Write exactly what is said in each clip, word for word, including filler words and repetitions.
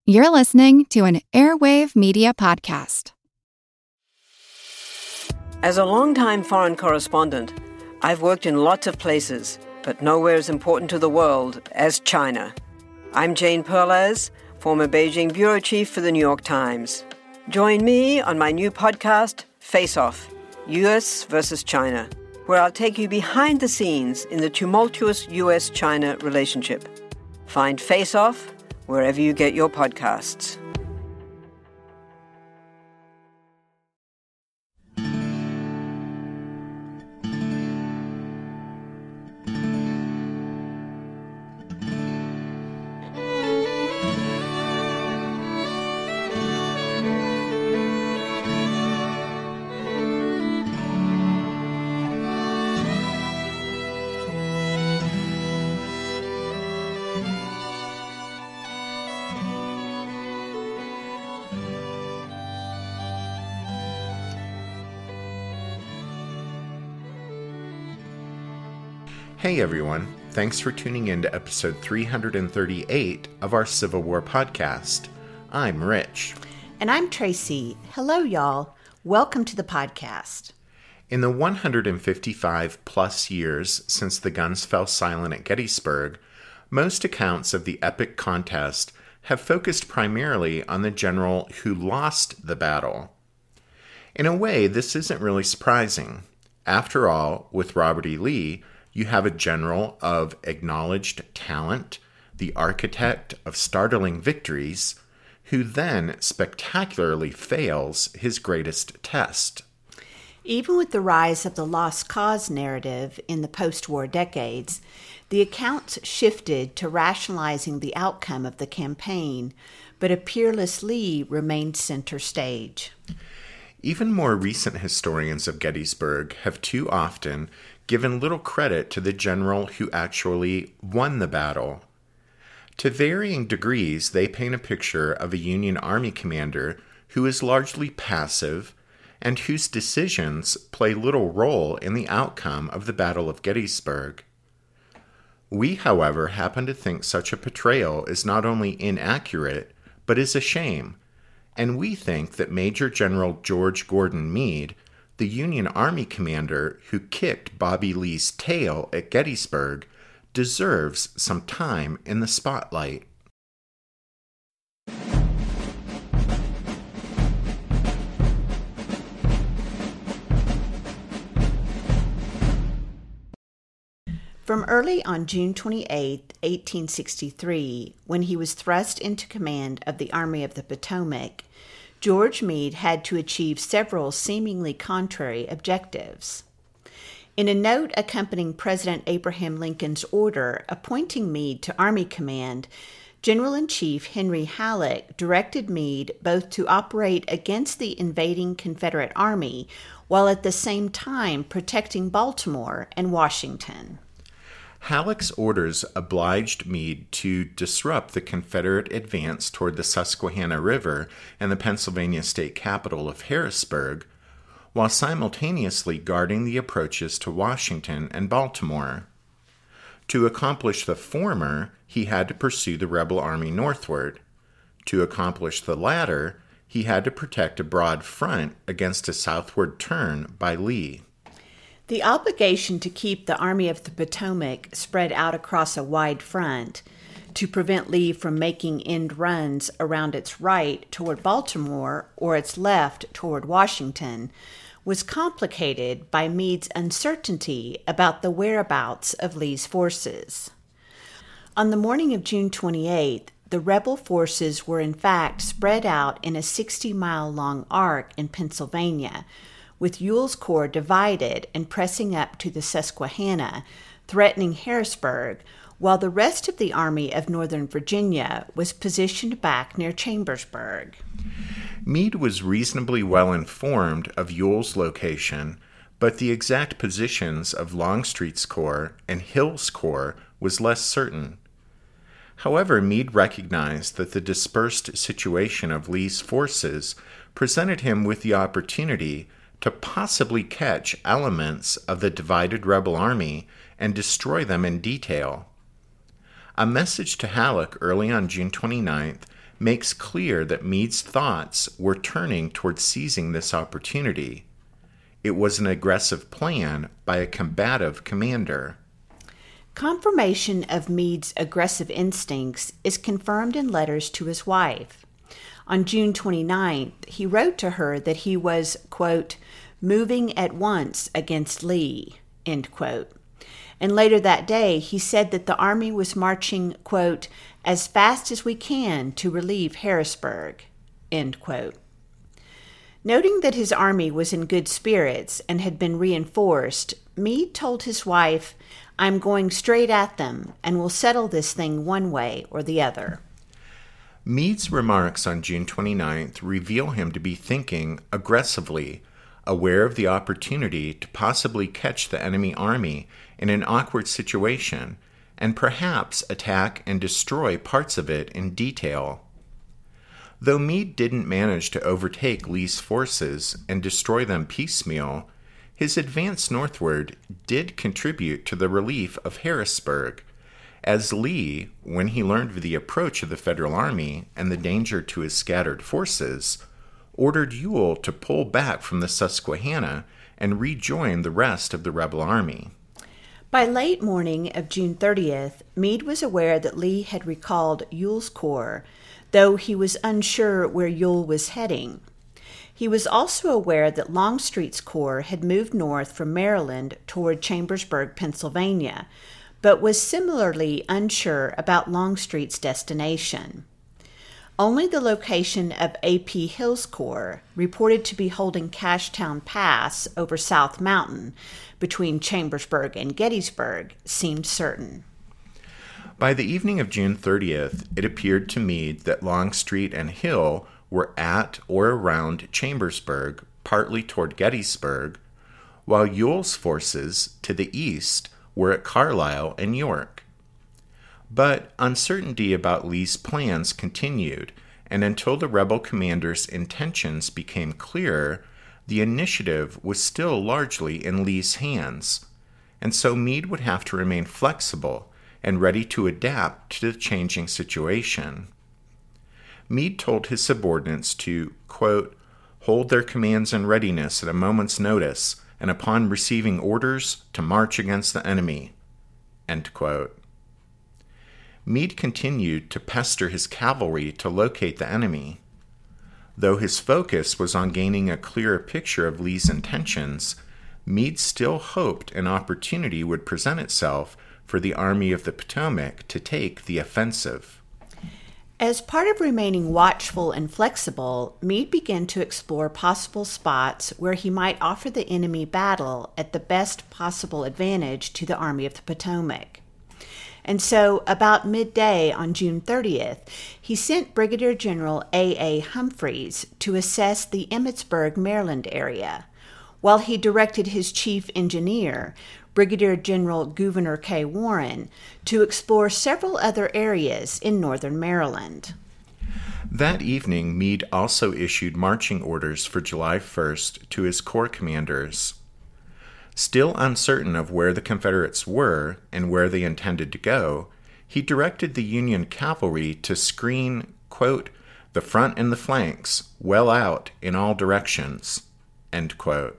You're listening to an Airwave Media Podcast. As a longtime foreign correspondent, I've worked in lots of places, but nowhere as important to the world as China. I'm Jane Perlez, former Beijing bureau chief for the New York Times. Join me on my new podcast, Face Off, U S versus China, where I'll take you behind the scenes in the tumultuous U S China relationship. Find Face Off wherever you get your podcasts. Hey everyone, thanks for tuning in to episode three hundred thirty-eight of our Civil War podcast. I'm Rich. And I'm Tracy. Hello, y'all. Welcome to the podcast. In the one hundred fifty-five plus years since the guns fell silent at Gettysburg, most accounts of the epic contest have focused primarily on the general who lost the battle. In a way, this isn't really surprising. After all, with Robert E. Lee, you have a general of acknowledged talent, the architect of startling victories, who then spectacularly fails his greatest test. Even with the rise of the lost cause narrative in the post-war decades, the accounts shifted to rationalizing the outcome of the campaign, but a peerless Lee remained center stage. Even more recent historians of Gettysburg have too often given little credit to the general who actually won the battle. To varying degrees, they paint a picture of a Union Army commander who is largely passive and whose decisions play little role in the outcome of the Battle of Gettysburg. We, however, happen to think such a portrayal is not only inaccurate, but is a shame, and we think that Major General George Gordon Meade, the Union Army commander who kicked Bobby Lee's tail at Gettysburg, deserves some time in the spotlight. From early on June twenty-eighth, eighteen sixty-three, when he was thrust into command of the Army of the Potomac, George Meade had to achieve several seemingly contrary objectives. In a note accompanying President Abraham Lincoln's order appointing Meade to Army Command, General-in-Chief Henry Halleck directed Meade both to operate against the invading Confederate Army while at the same time protecting Baltimore and Washington. Halleck's orders obliged Meade to disrupt the Confederate advance toward the Susquehanna River and the Pennsylvania state capital of Harrisburg, while simultaneously guarding the approaches to Washington and Baltimore. To accomplish the former, he had to pursue the rebel army northward. To accomplish the latter, he had to protect a broad front against a southward turn by Lee. The obligation to keep the Army of the Potomac spread out across a wide front, to prevent Lee from making end runs around its right toward Baltimore or its left toward Washington, was complicated by Meade's uncertainty about the whereabouts of Lee's forces. On the morning of June twenty-eighth, the rebel forces were in fact spread out in a sixty-mile-long arc in Pennsylvania, with Ewell's corps divided and pressing up to the Susquehanna, threatening Harrisburg, while the rest of the Army of Northern Virginia was positioned back near Chambersburg. Meade was reasonably well informed of Ewell's location, but the exact positions of Longstreet's corps and Hill's corps was less certain. However, Meade recognized that the dispersed situation of Lee's forces presented him with the opportunity to possibly catch elements of the divided rebel army and destroy them in detail. A message to Halleck early on June twenty-ninth makes clear that Meade's thoughts were turning toward seizing this opportunity. It was an aggressive plan by a combative commander. Confirmation of Meade's aggressive instincts is confirmed in letters to his wife. On June twenty-ninth, he wrote to her that he was, quote, moving at once against Lee, end quote. And later that day, he said that the Army was marching, quote, as fast as we can to relieve Harrisburg, end quote. Noting that his army was in good spirits and had been reinforced, Meade told his wife, I'm going straight at them and will settle this thing one way or the other. Meade's remarks on June twenty-ninth reveal him to be thinking aggressively, aware of the opportunity to possibly catch the enemy army in an awkward situation and perhaps attack and destroy parts of it in detail. Though Meade didn't manage to overtake Lee's forces and destroy them piecemeal, his advance northward did contribute to the relief of Harrisburg, as Lee, when he learned of the approach of the Federal Army and the danger to his scattered forces, ordered Ewell to pull back from the Susquehanna and rejoin the rest of the rebel army. By late morning of June thirtieth, Meade was aware that Lee had recalled Ewell's corps, though he was unsure where Ewell was heading. He was also aware that Longstreet's corps had moved north from Maryland toward Chambersburg, Pennsylvania, but was similarly unsure about Longstreet's destination. Only the location of A P Hill's corps, reported to be holding Cashtown Pass over South Mountain between Chambersburg and Gettysburg, seemed certain. By the evening of June thirtieth, it appeared to Meade that Longstreet and Hill were at or around Chambersburg, partly toward Gettysburg, while Ewell's forces to the east were at Carlisle and York. But uncertainty about Lee's plans continued, and until the rebel commander's intentions became clearer, the initiative was still largely in Lee's hands, and so Meade would have to remain flexible and ready to adapt to the changing situation. Meade told his subordinates to, quote, hold their commands in readiness at a moment's notice, and upon receiving orders to march against the enemy, end quote. Meade continued to pester his cavalry to locate the enemy. Though his focus was on gaining a clearer picture of Lee's intentions, Meade still hoped an opportunity would present itself for the Army of the Potomac to take the offensive. As part of remaining watchful and flexible, Meade began to explore possible spots where he might offer the enemy battle at the best possible advantage to the Army of the Potomac. And so, about midday on June thirtieth, he sent Brigadier General A A Humphreys to assess the Emmitsburg, Maryland area, while he directed his chief engineer, Brigadier General Gouverneur K. Warren, to explore several other areas in northern Maryland. That evening, Meade also issued marching orders for July first to his corps commanders. Still uncertain of where the Confederates were and where they intended to go, he directed the Union cavalry to screen, quote, the front and the flanks well out in all directions, end quote.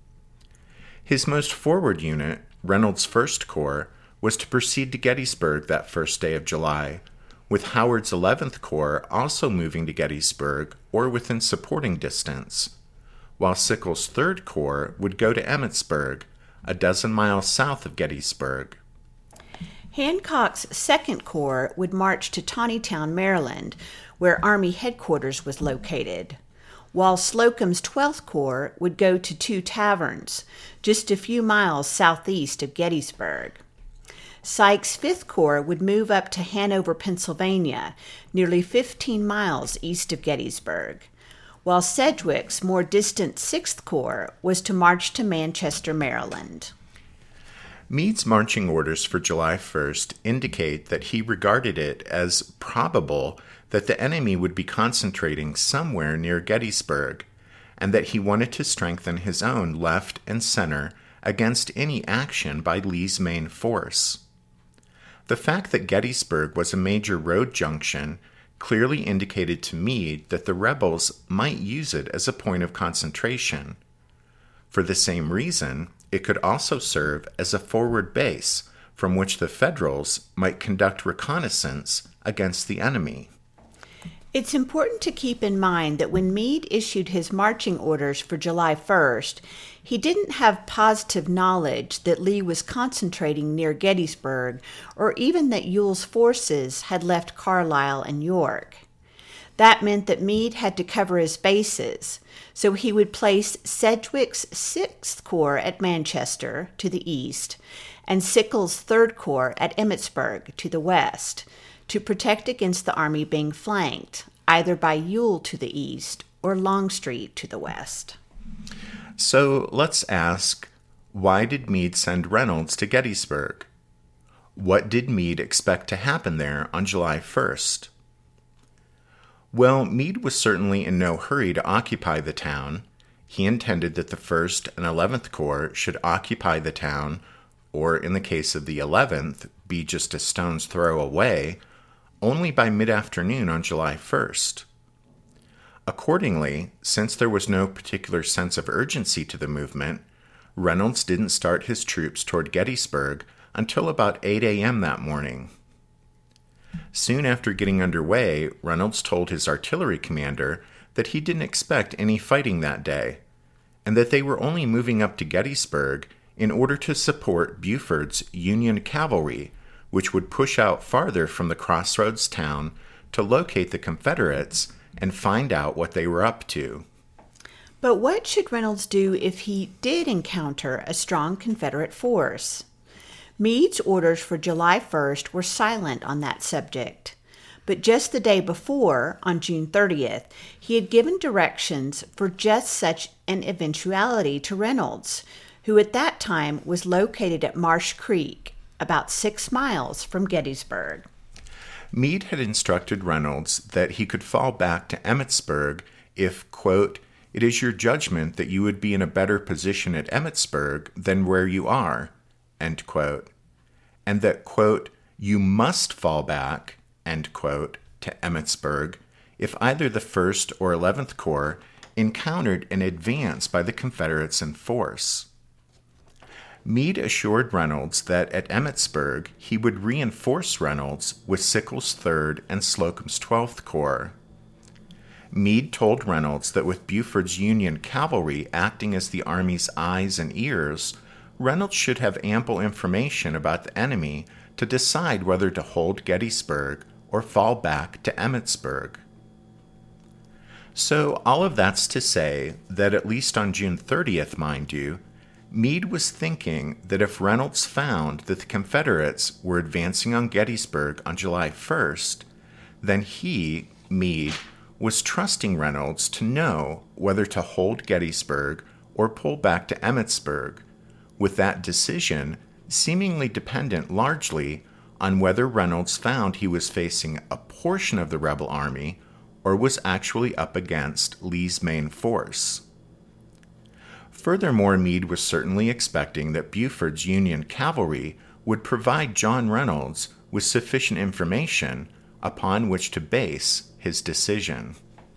His most forward unit, Reynolds' First Corps, was to proceed to Gettysburg that first day of July, with Howard's eleventh Corps also moving to Gettysburg or within supporting distance, while Sickles' Third Corps would go to Emmitsburg, a dozen miles south of Gettysburg. Hancock's Second Corps would march to Taneytown, Maryland, where Army headquarters was located, while Slocum's twelfth Corps would go to Two Taverns, just a few miles southeast of Gettysburg. Sykes' fifth Corps would move up to Hanover, Pennsylvania, nearly fifteen miles east of Gettysburg, while Sedgwick's more distant sixth Corps was to march to Manchester, Maryland. Meade's marching orders for July first indicate that he regarded it as probable that the enemy would be concentrating somewhere near Gettysburg, and that he wanted to strengthen his own left and center against any action by Lee's main force. The fact that Gettysburg was a major road junction clearly indicated to Meade that the rebels might use it as a point of concentration. For the same reason, it could also serve as a forward base from which the Federals might conduct reconnaissance against the enemy. It's important to keep in mind that when Meade issued his marching orders for July first, he didn't have positive knowledge that Lee was concentrating near Gettysburg or even that Ewell's forces had left Carlisle and York. That meant that Meade had to cover his bases, so he would place Sedgwick's sixth Corps at Manchester to the east and Sickles' third Corps at Emmitsburg to the west, to protect against the army being flanked, either by Ewell to the east or Longstreet to the west. So let's ask, why did Meade send Reynolds to Gettysburg? What did Meade expect to happen there on July first? Well, Meade was certainly in no hurry to occupy the town. He intended that the first and eleventh Corps should occupy the town, or in the case of the eleventh, be just a stone's throw away, only by mid-afternoon on July first. Accordingly, since there was no particular sense of urgency to the movement, Reynolds didn't start his troops toward Gettysburg until about eight a.m. that morning. Soon after getting underway, Reynolds told his artillery commander that he didn't expect any fighting that day, and that they were only moving up to Gettysburg in order to support Buford's Union cavalry, which would push out farther from the crossroads town to locate the Confederates and find out what they were up to. But what should Reynolds do if he did encounter a strong Confederate force? Meade's orders for July first were silent on that subject. But just the day before, on June thirtieth, he had given directions for just such an eventuality to Reynolds, who at that time was located at Marsh Creek, about six miles from Gettysburg. Meade had instructed Reynolds that he could fall back to Emmitsburg if, quote, "it is your judgment that you would be in a better position at Emmitsburg than where you are," end quote, and that, quote, "you must fall back," end quote, to Emmitsburg if either the first or eleventh Corps encountered an advance by the Confederates in force. Meade assured Reynolds that at Emmitsburg he would reinforce Reynolds with Sickles' third and Slocum's twelfth Corps. Meade told Reynolds that with Buford's Union cavalry acting as the Army's eyes and ears, Reynolds should have ample information about the enemy to decide whether to hold Gettysburg or fall back to Emmitsburg. So all of that's to say that at least on June thirtieth, mind you, Meade was thinking that if Reynolds found that the Confederates were advancing on Gettysburg on July first, then he, Meade, was trusting Reynolds to know whether to hold Gettysburg or pull back to Emmitsburg, with that decision seemingly dependent largely on whether Reynolds found he was facing a portion of the rebel army or was actually up against Lee's main force. Furthermore, Meade was certainly expecting that Buford's Union cavalry would provide John Reynolds with sufficient information upon which to base his decision.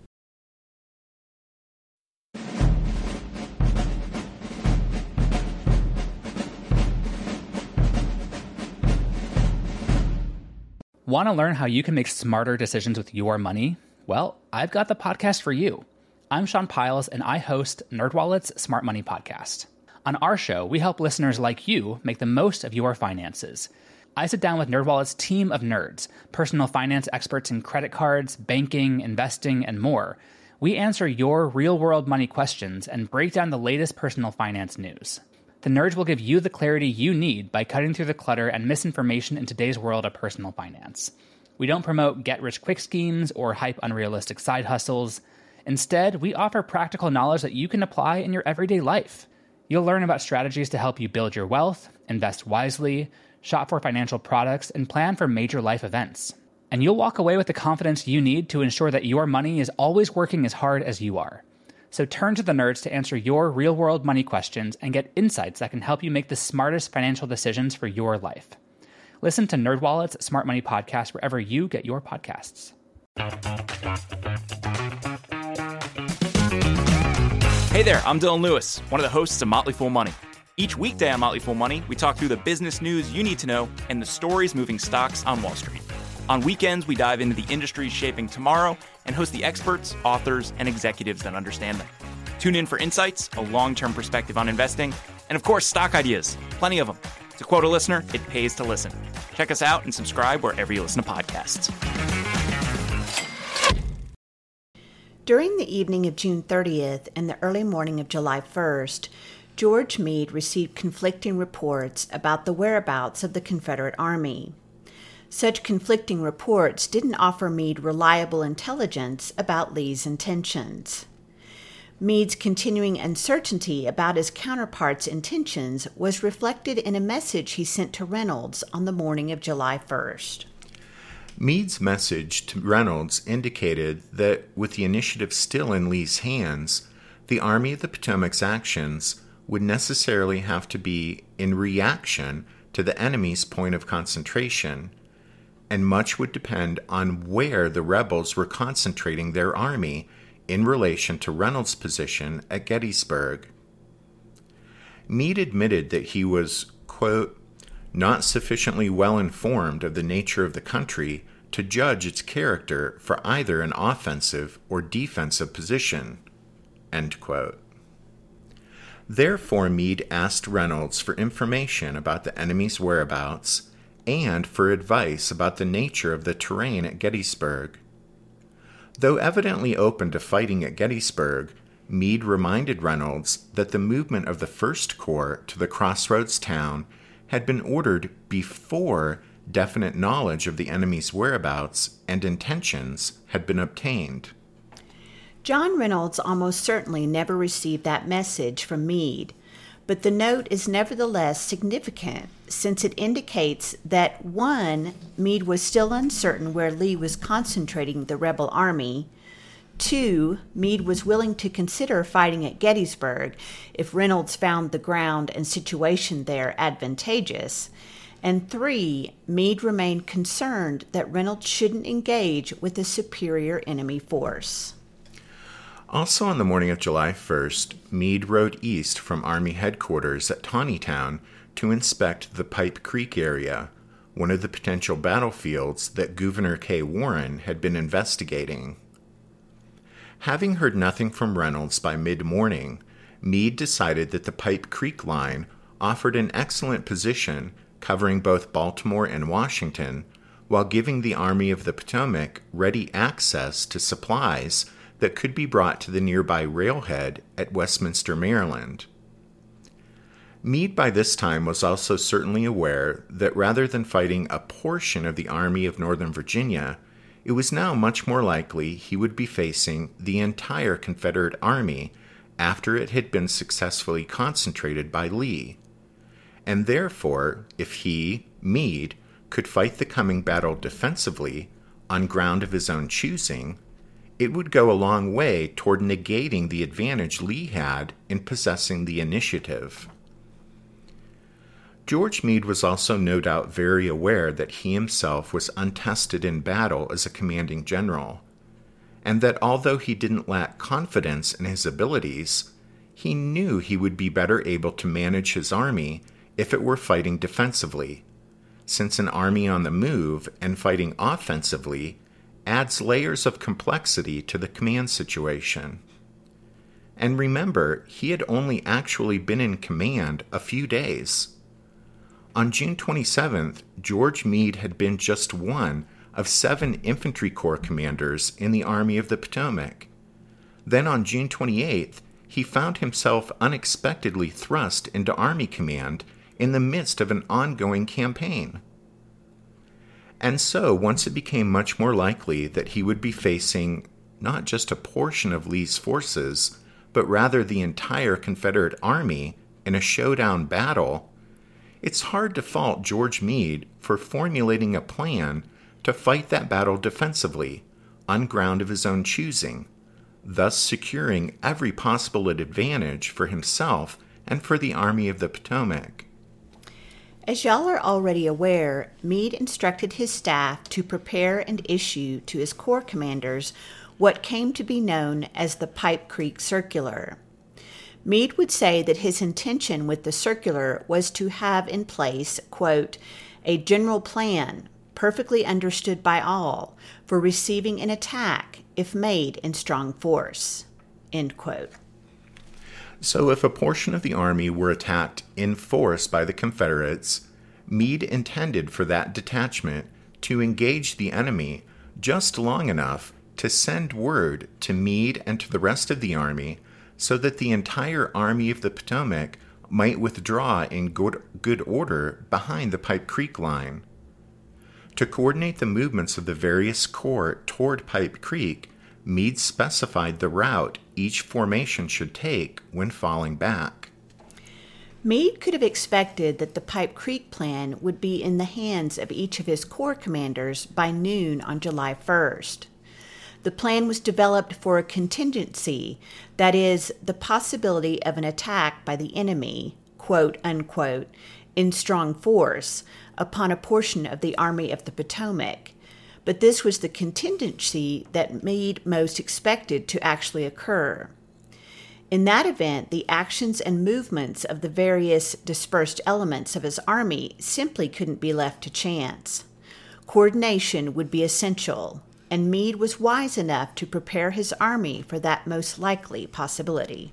Want to learn how you can make smarter decisions with your money? Well, I've got the podcast for you. I'm Sean Piles, and I host NerdWallet's Smart Money Podcast. On our show, we help listeners like you make the most of your finances. I sit down with NerdWallet's team of nerds, personal finance experts in credit cards, banking, investing, and more. We answer your real-world money questions and break down the latest personal finance news. The nerds will give you the clarity you need by cutting through the clutter and misinformation in today's world of personal finance. We don't promote get-rich-quick schemes or hype unrealistic side hustles. Instead, we offer practical knowledge that you can apply in your everyday life. You'll learn about strategies to help you build your wealth, invest wisely, shop for financial products, and plan for major life events. And you'll walk away with the confidence you need to ensure that your money is always working as hard as you are. So turn to the nerds to answer your real-world money questions and get insights that can help you make the smartest financial decisions for your life. Listen to NerdWallet's Smart Money Podcast wherever you get your podcasts. Hey there, I'm Dylan Lewis, one of the hosts of Motley Fool Money. Each weekday on Motley Fool Money, we talk through the business news you need to know and the stories moving stocks on Wall Street. On weekends, we dive into the industries shaping tomorrow and host the experts, authors, and executives that understand them. Tune in for insights, a long-term perspective on investing, and of course, stock ideas. Plenty of them. To quote a listener, it pays to listen. Check us out and subscribe wherever you listen to podcasts. During the evening of June thirtieth and the early morning of July first, George Meade received conflicting reports about the whereabouts of the Confederate Army. Such conflicting reports didn't offer Meade reliable intelligence about Lee's intentions. Meade's continuing uncertainty about his counterpart's intentions was reflected in a message he sent to Reynolds on the morning of July first. Meade's message to Reynolds indicated that with the initiative still in Lee's hands, the Army of the Potomac's actions would necessarily have to be in reaction to the enemy's point of concentration, and much would depend on where the rebels were concentrating their army in relation to Reynolds' position at Gettysburg. Meade admitted that he was, quote, not sufficiently well informed of the nature of the country to judge its character for either an offensive or defensive position, end quote. Therefore, Meade asked Reynolds for information about the enemy's whereabouts and for advice about the nature of the terrain at Gettysburg. Though evidently open to fighting at Gettysburg, Meade reminded Reynolds that the movement of the First Corps to the crossroads town had been ordered before definite knowledge of the enemy's whereabouts and intentions had been obtained. John Reynolds almost certainly never received that message from Meade, but the note is nevertheless significant since it indicates that, one, Meade was still uncertain where Lee was concentrating the rebel army, two, Meade was willing to consider fighting at Gettysburg if Reynolds found the ground and situation there advantageous, and three, Meade remained concerned that Reynolds shouldn't engage with a superior enemy force. Also on the morning of July first, Meade rode east from Army headquarters at Taneytown to inspect the Pipe Creek area, one of the potential battlefields that Gouverneur K. Warren had been investigating. Having heard nothing from Reynolds by mid-morning, Meade decided that the Pipe Creek line offered an excellent position covering both Baltimore and Washington, while giving the Army of the Potomac ready access to supplies that could be brought to the nearby railhead at Westminster, Maryland. Meade by this time was also certainly aware that rather than fighting a portion of the Army of Northern Virginia, it was now much more likely he would be facing the entire Confederate Army after it had been successfully concentrated by Lee. And therefore, if he, Meade, could fight the coming battle defensively on ground of his own choosing, it would go a long way toward negating the advantage Lee had in possessing the initiative. George Meade was also no doubt very aware that he himself was untested in battle as a commanding general, and that although he didn't lack confidence in his abilities, he knew he would be better able to manage his army if it were fighting defensively, since an army on the move and fighting offensively adds layers of complexity to the command situation. And remember, he had only actually been in command a few days. On June twenty-seventh, George Meade had been just one of seven infantry corps commanders in the Army of the Potomac. Then on June twenty-eighth, he found himself unexpectedly thrust into Army command in the midst of an ongoing campaign. And so, once it became much more likely that he would be facing not just a portion of Lee's forces, but rather the entire Confederate Army in a showdown battle, it's hard to fault George Meade for formulating a plan to fight that battle defensively, on ground of his own choosing, thus securing every possible advantage for himself and for the Army of the Potomac. As y'all are already aware, Meade instructed his staff to prepare and issue to his corps commanders what came to be known as the Pipe Creek Circular. Meade would say that his intention with the circular was to have in place, quote, a general plan, perfectly understood by all, for receiving an attack if made in strong force, end quote. So if a portion of the army were attacked in force by the Confederates, Meade intended for that detachment to engage the enemy just long enough to send word to Meade and to the rest of the army so that the entire Army of the Potomac might withdraw in good, good order behind the Pipe Creek line. To coordinate the movements of the various corps toward Pipe Creek, Meade specified the route each formation should take when falling back. Meade could have expected that the Pipe Creek plan would be in the hands of each of his corps commanders by noon on July first. The plan was developed for a contingency, that is, the possibility of an attack by the enemy, quote unquote, in strong force upon a portion of the Army of the Potomac. But this was the contingency that Meade most expected to actually occur. In that event, the actions and movements of the various dispersed elements of his army simply couldn't be left to chance. Coordination would be essential, and Meade was wise enough to prepare his army for that most likely possibility.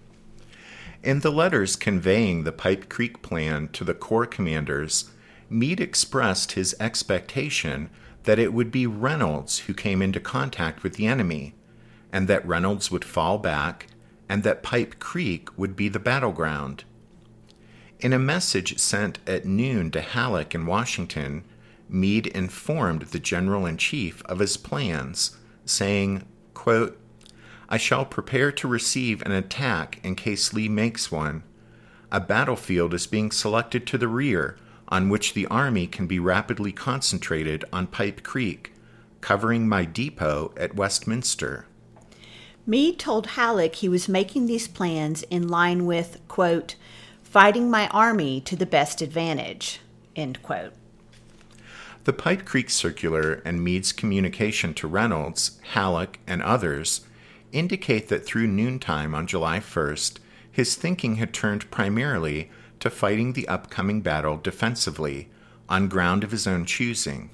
In the letters conveying the Pipe Creek plan to the corps commanders, Meade expressed his expectation that it would be Reynolds who came into contact with the enemy, and that Reynolds would fall back, and that Pipe Creek would be the battleground. In a message sent at noon to Halleck in Washington, Meade informed the General-in-Chief of his plans, saying, quote, I shall prepare to receive an attack in case Lee makes one. A battlefield is being selected to the rear, on which the army can be rapidly concentrated on Pipe Creek, covering my depot at Westminster. Meade told Halleck he was making these plans in line with, quote, fighting my army to the best advantage, end quote. The Pipe Creek Circular and Meade's communication to Reynolds, Halleck, and others indicate that through noontime on July first, his thinking had turned primarily to fighting the upcoming battle defensively, on ground of his own choosing.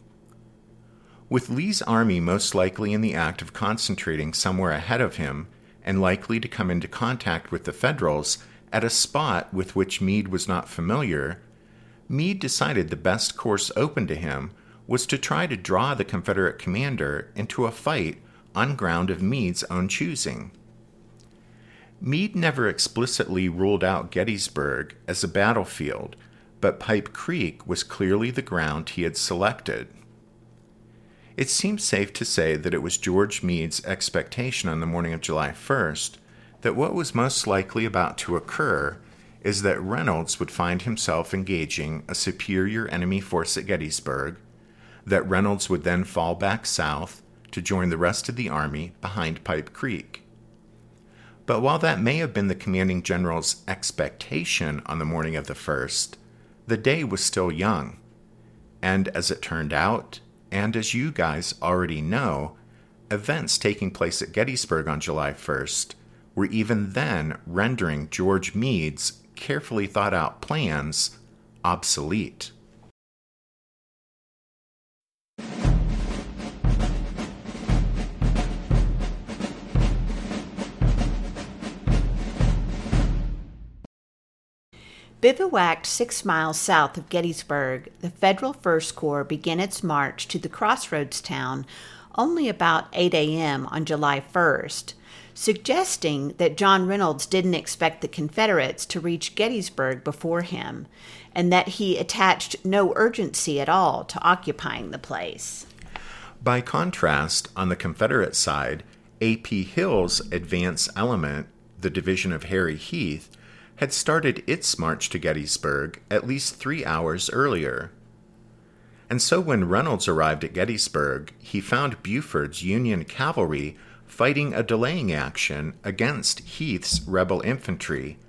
With Lee's army most likely in the act of concentrating somewhere ahead of him, and likely to come into contact with the Federals at a spot with which Meade was not familiar, Meade decided the best course open to him was to try to draw the Confederate commander into a fight on ground of Meade's own choosing. Meade never explicitly ruled out Gettysburg as a battlefield, but Pipe Creek was clearly the ground he had selected. It seems safe to say that it was George Meade's expectation on the morning of July first that what was most likely about to occur is that Reynolds would find himself engaging a superior enemy force at Gettysburg, that Reynolds would then fall back south to join the rest of the army behind Pipe Creek. But while that may have been the commanding general's expectation on the morning of the first, the day was still young. And as it turned out, and as you guys already know, events taking place at Gettysburg on July first were even then rendering George Meade's carefully thought out plans obsolete. Bivouacked six miles south of Gettysburg, the Federal First Corps began its march to the crossroads town only about eight a.m. on July first, suggesting that John Reynolds didn't expect the Confederates to reach Gettysburg before him, and that he attached no urgency at all to occupying the place. By contrast, on the Confederate side, A P Hill's advance element, the division of Harry Heath, had started its march to Gettysburg at least three hours earlier. And so when Reynolds arrived at Gettysburg, he found Buford's Union cavalry fighting a delaying action against Heath's rebel infantry,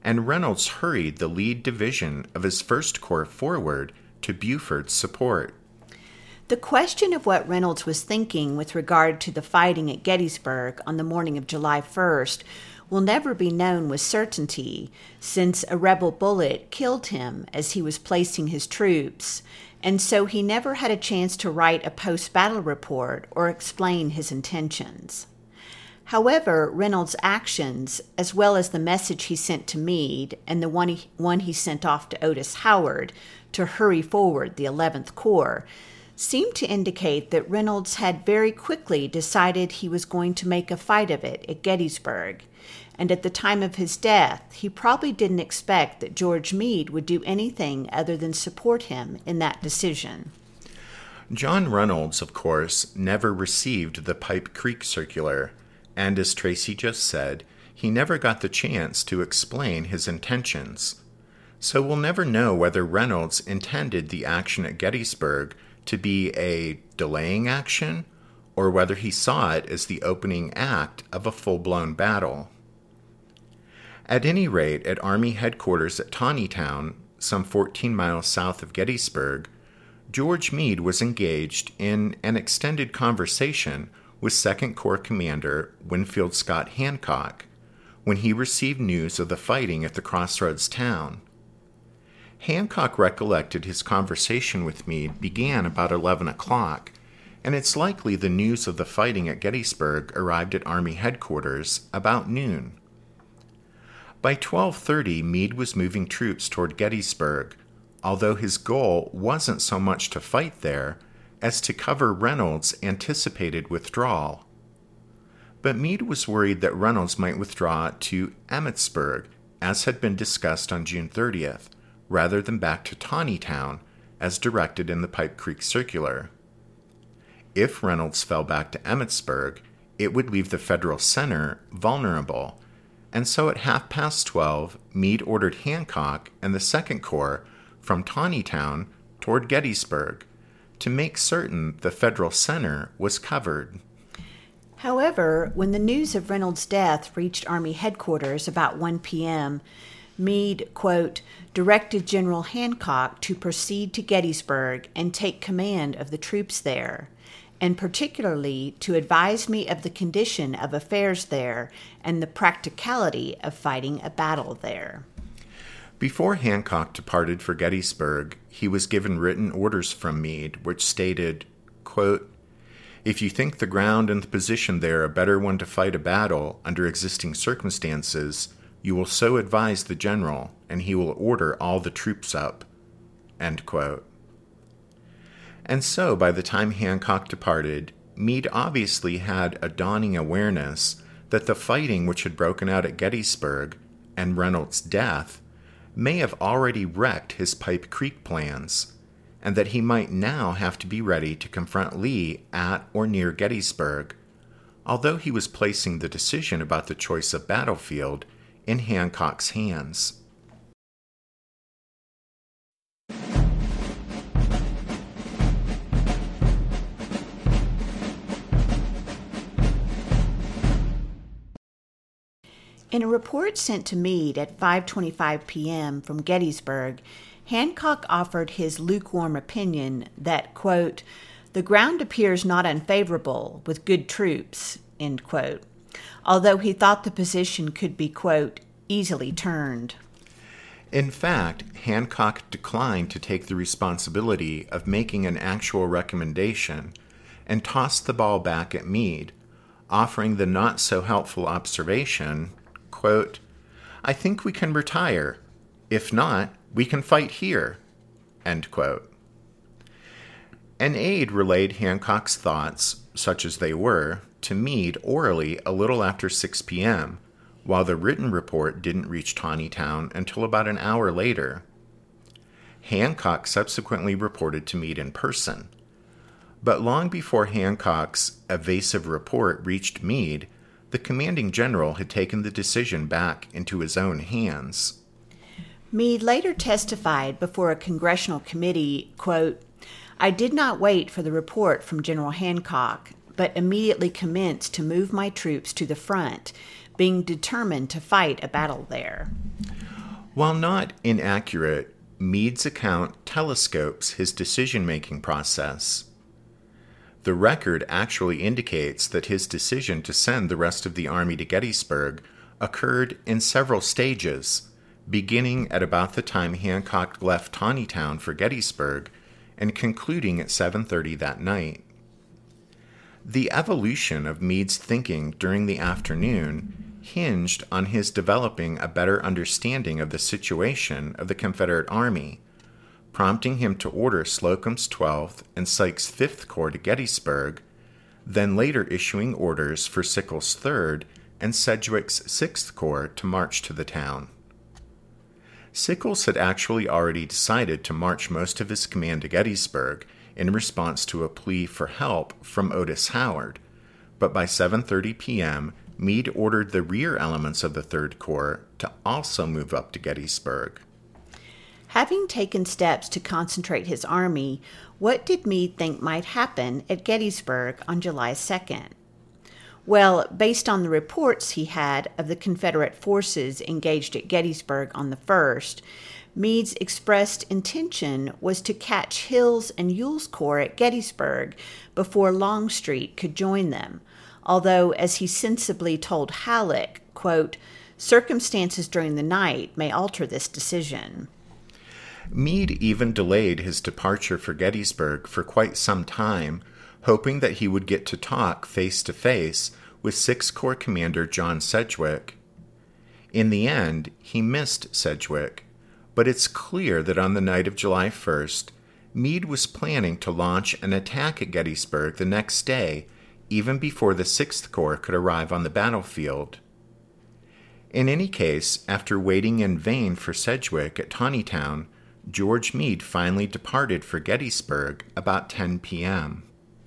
and Reynolds hurried the lead division of his First Corps forward to Buford's support. The question of what Reynolds was thinking with regard to the fighting at Gettysburg on the morning of July first will never be known with certainty, since a rebel bullet killed him as he was placing his troops, and so he never had a chance to write a post-battle report or explain his intentions. However, Reynolds' actions, as well as the message he sent to Meade and the one he, one he sent off to Otis Howard to hurry forward the eleventh Corps, seemed to indicate that Reynolds had very quickly decided he was going to make a fight of it at Gettysburg, and at the time of his death, he probably didn't expect that George Meade would do anything other than support him in that decision. John Reynolds, of course, never received the Pipe Creek Circular, and as Tracy just said, he never got the chance to explain his intentions. So we'll never know whether Reynolds intended the action at Gettysburg to be a delaying action, or whether he saw it as the opening act of a full-blown battle. At any rate, at Army headquarters at Taneytown, some fourteen miles south of Gettysburg, George Meade was engaged in an extended conversation with Second Corps Commander Winfield Scott Hancock when he received news of the fighting at the Crossroads town. Hancock recollected his conversation with Meade began about eleven o'clock, and it's likely the news of the fighting at Gettysburg arrived at Army headquarters about noon. By twelve thirty, Meade was moving troops toward Gettysburg, although his goal wasn't so much to fight there as to cover Reynolds' anticipated withdrawal. But Meade was worried that Reynolds might withdraw to Emmetsburg, as had been discussed on June thirtieth, rather than back to Taneytown, as directed in the Pipe Creek Circular. If Reynolds fell back to Emmetsburg, it would leave the Federal center vulnerable, and so at half past twelve, Meade ordered Hancock and the Second Corps from Taneytown toward Gettysburg to make certain the Federal center was covered. However, when the news of Reynolds' death reached Army headquarters about one p.m., Meade, quote, directed General Hancock to proceed to Gettysburg and take command of the troops there, and particularly to advise me of the condition of affairs there and the practicality of fighting a battle there. Before Hancock departed for Gettysburg, he was given written orders from Meade, which stated, quote, if you think the ground and the position there a better one to fight a battle under existing circumstances, you will so advise the general, and he will order all the troops up. End quote. And so, by the time Hancock departed, Meade obviously had a dawning awareness that the fighting which had broken out at Gettysburg and Reynolds' death may have already wrecked his Pipe Creek plans, and that he might now have to be ready to confront Lee at or near Gettysburg, although he was placing the decision about the choice of battlefield in Hancock's hands. In a report sent to Meade at five twenty-five p.m. from Gettysburg, Hancock offered his lukewarm opinion that, quote, the ground appears not unfavorable with good troops, end quote, although he thought the position could be, quote, easily turned. In fact, Hancock declined to take the responsibility of making an actual recommendation and tossed the ball back at Meade, offering the not-so-helpful observation, quote, I think we can retire. If not, we can fight here, end quote. An aide relayed Hancock's thoughts, such as they were, to Meade orally a little after six p.m., while the written report didn't reach Taneytown until about an hour later. Hancock subsequently reported to Meade in person. But long before Hancock's evasive report reached Meade, the commanding general had taken the decision back into his own hands. Meade later testified before a congressional committee, quote, I did not wait for the report from General Hancock, but immediately commenced to move my troops to the front, being determined to fight a battle there. While not inaccurate, Meade's account telescopes his decision-making process. The record actually indicates that his decision to send the rest of the army to Gettysburg occurred in several stages, beginning at about the time Hancock left Taneytown for Gettysburg and concluding at seven thirty that night. The evolution of Meade's thinking during the afternoon hinged on his developing a better understanding of the situation of the Confederate Army, prompting him to order Slocum's twelfth and Sykes' fifth Corps to Gettysburg, then later issuing orders for Sickles' third and Sedgwick's sixth Corps to march to the town. Sickles had actually already decided to march most of his command to Gettysburg in response to a plea for help from Otis Howard, but by seven thirty p.m., Meade ordered the rear elements of the third Corps to also move up to Gettysburg. Having taken steps to concentrate his army, what did Meade think might happen at Gettysburg on July second? Well, based on the reports he had of the Confederate forces engaged at Gettysburg on the first, Meade's expressed intention was to catch Hill's and Ewell's Corps at Gettysburg before Longstreet could join them, although, as he sensibly told Halleck, quote, "Circumstances during the night may alter this decision." Meade even delayed his departure for Gettysburg for quite some time, hoping that he would get to talk face-to-face with sixth Corps Commander John Sedgwick. In the end, he missed Sedgwick, but it's clear that on the night of July first, Meade was planning to launch an attack at Gettysburg the next day, even before the sixth Corps could arrive on the battlefield. In any case, after waiting in vain for Sedgwick at Taneytown, George Meade finally departed for Gettysburg about ten p.m.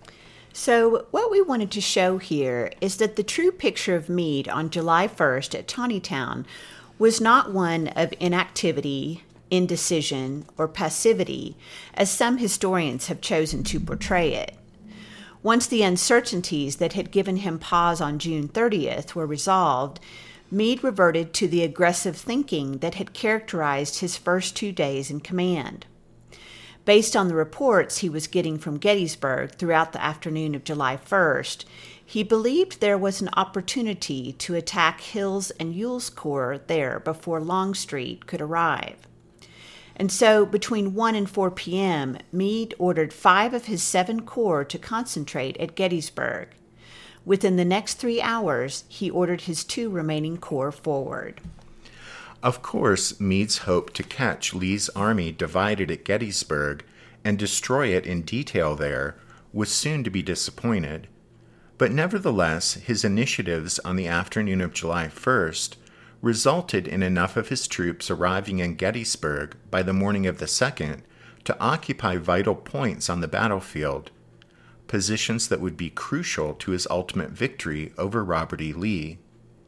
So what we wanted to show here is that the true picture of Meade on July first at Taneytown was not one of inactivity, indecision, or passivity, as some historians have chosen to portray it. Once the uncertainties that had given him pause on June thirtieth were resolved, Meade reverted to the aggressive thinking that had characterized his first two days in command. Based on the reports he was getting from Gettysburg throughout the afternoon of July first, he believed there was an opportunity to attack Hill's and Ewell's Corps there before Longstreet could arrive. And so, between one and four p.m., Meade ordered five of his seven corps to concentrate at Gettysburg. Within the next three hours, he ordered his two remaining corps forward. Of course, Meade's hope to catch Lee's army divided at Gettysburg and destroy it in detail there was soon to be disappointed. But nevertheless, his initiatives on the afternoon of July first resulted in enough of his troops arriving in Gettysburg by the morning of the second to occupy vital points on the battlefield, positions that would be crucial to his ultimate victory over Robert E. Lee.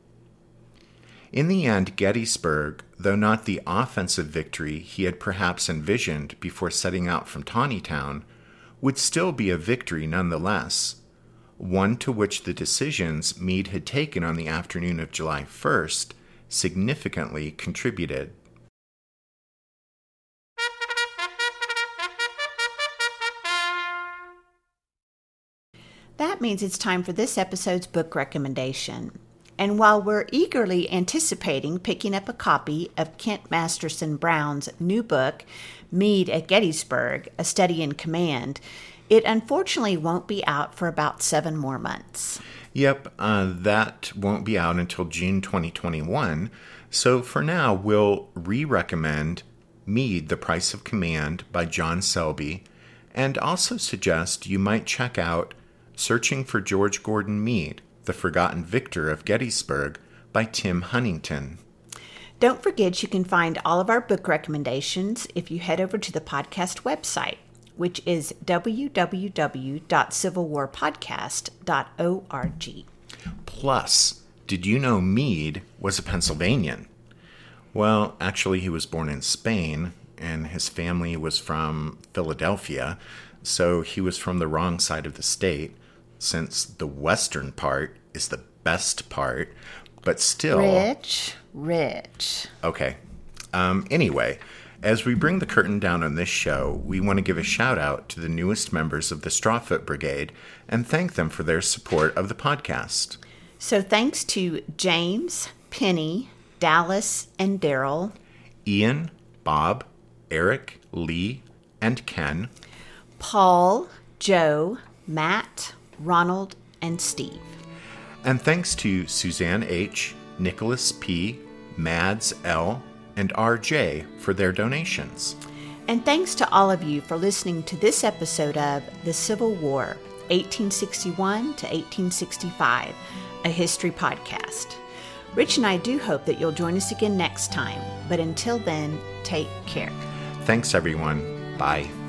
In the end, Gettysburg, though not the offensive victory he had perhaps envisioned before setting out from Taneytown, would still be a victory nonetheless, one to which the decisions Meade had taken on the afternoon of July first significantly contributed. That means it's time for this episode's book recommendation. And while we're eagerly anticipating picking up a copy of Kent Masterson Brown's new book, Meade at Gettysburg, A Study in Command, it unfortunately won't be out for about seven more months. Yep, uh, that won't be out until June twenty twenty-one. So for now, we'll re-recommend Meade, The Price of Command by John Selby, and also suggest you might check out Searching for George Gordon Meade, The Forgotten Victor of Gettysburg by Tim Huntington. Don't forget you can find all of our book recommendations if you head over to the podcast website, which is w w w dot civil war podcast dot org. Plus, did you know Meade was a Pennsylvanian? Well, actually, he was born in Spain, and his family was from Philadelphia, so he was from the wrong side of the state, since the western part is the best part, but still... Rich, rich. Okay, Um, anyway, as we bring the curtain down on this show, we want to give a shout out to the newest members of the Strawfoot Brigade and thank them for their support of the podcast. So thanks to James, Penny, Dallas, and Daryl, Ian, Bob, Eric, Lee, and Ken, Paul, Joe, Matt, Ronald, and Steve. And thanks to Suzanne H., Nicholas P., Mads L., and R J for their donations. And thanks to all of you for listening to this episode of The Civil War, eighteen sixty-one to eighteen sixty-five, a history podcast. Rich and I do hope that you'll join us again next time, but until then, take care. Thanks, everyone. Bye.